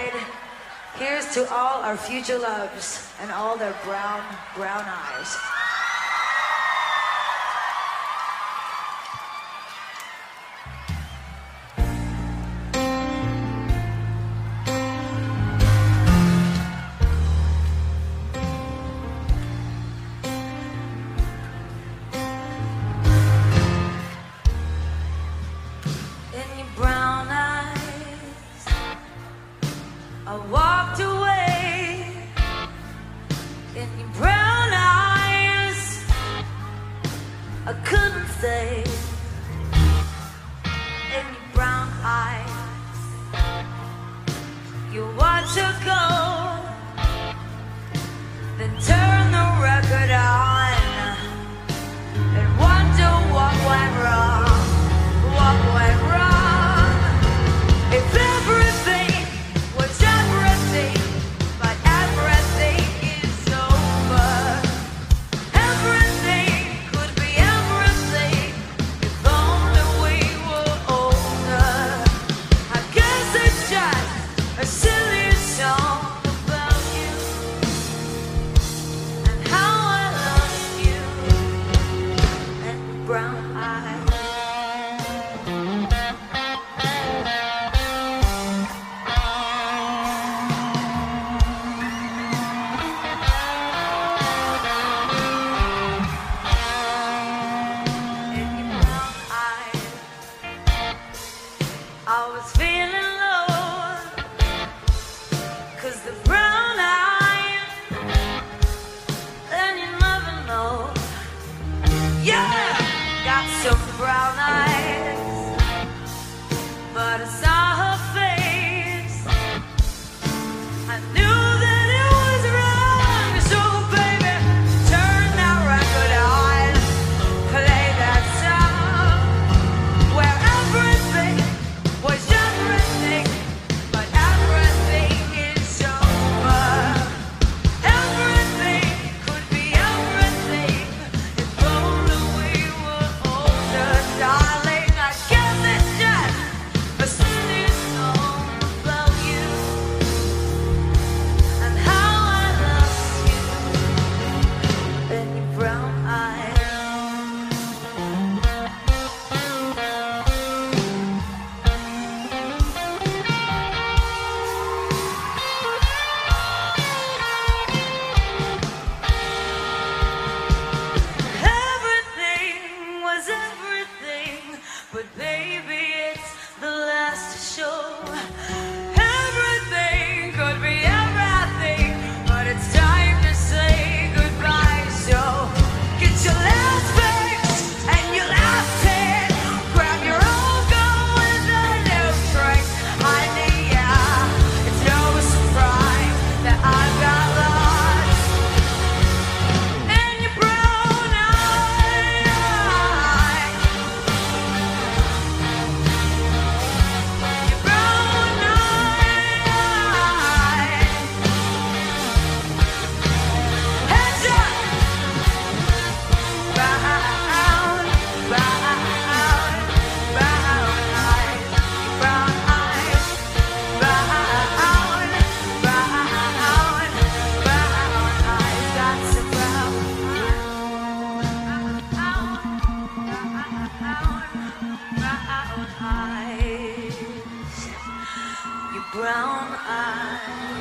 Here's to all our future loves and all their brown, brown eyes. In your brown eyes, I walked away. In your brown eyes, I couldn't stay. In your brown eyes, you watch her go, then turn the record on and wonder what went wrong. What went wrong? If everything was everything, but everything is over. Everything could be everything if only we were older. I guess it's just a silly song about you and how I lost you and brown eyes. I was feeling low, 'cause the brown eyes, and you never know. Yeah, got some brown eyes, but I saw her face. I knew that it was wrong, so baby, turn that record on, play that song where everything was everything, but everything is over. Everything could be everything if only we were older, darling. I guess it's just a silly song about you and how I lost you in your brown eyes. Everything was everything, but baby, it's the last show. Everything could be everything, but it's time to say goodbye. So get your last fix and your last hit. Grab your old gun with a new trick. Honey, yeah, it's no surprise that I got lost in your brown eyes. Your brown eyes. Heads up. Brown, brown, brown eyes. Brown eyes. Brown, brown, brown eyes. Got some brown eyes. Your brown eyes.